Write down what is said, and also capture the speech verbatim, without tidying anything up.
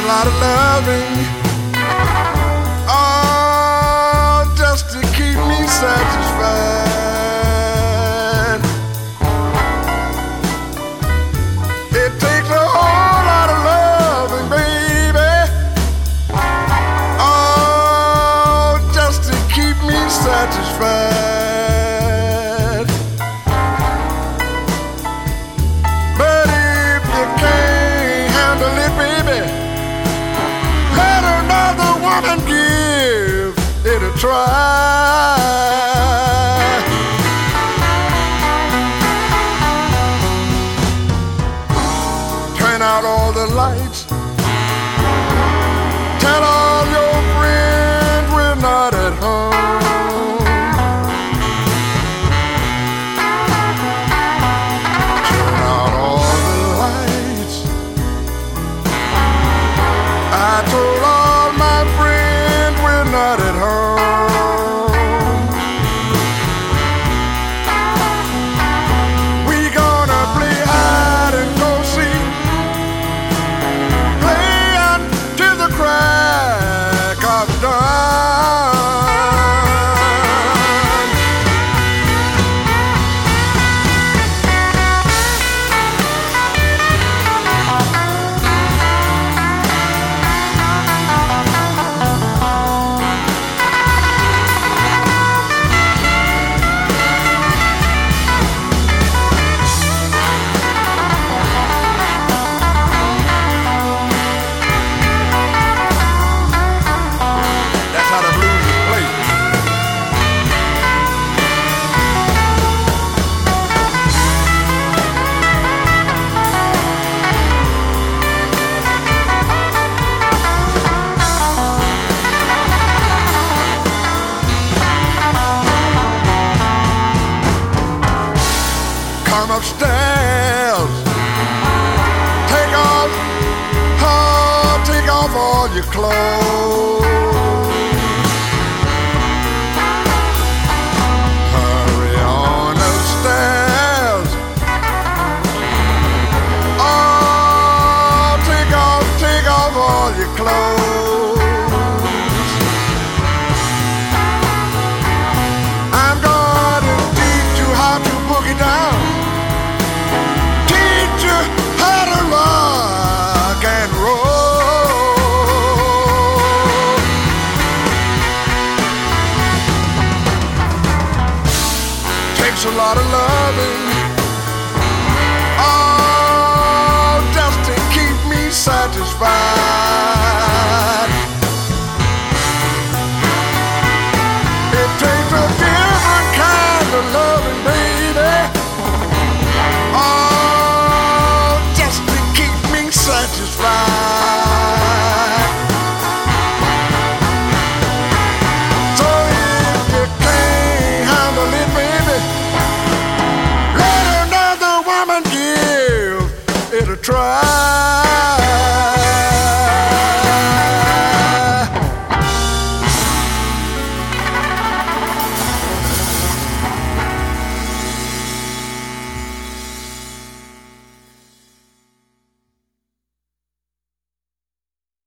lot of loving, oh, just to keep me satisfied. It takes a whole lot of loving, baby, oh, just to keep me satisfied. But if you can't handle it, baby, let another woman give it a try. Turn out all the lights. Tell all your friends we're not at home. Turn out all the lights. I told all my friends we're not at home. We gonna play hide and go seek, play until the crack of dawn. That's how the blues is played. Come upstairs, take off, oh, take off all your clothes. Hurry on upstairs, oh, take off, take off all your clothes. I'm gonna teach you how to boogie down, teach you how to rock and roll. Takes a lot of loving, oh, just to keep me satisfied. It takes a different kind of loving, baby, oh, just to keep me satisfied. So if you can't handle it, baby, let another woman give it a try.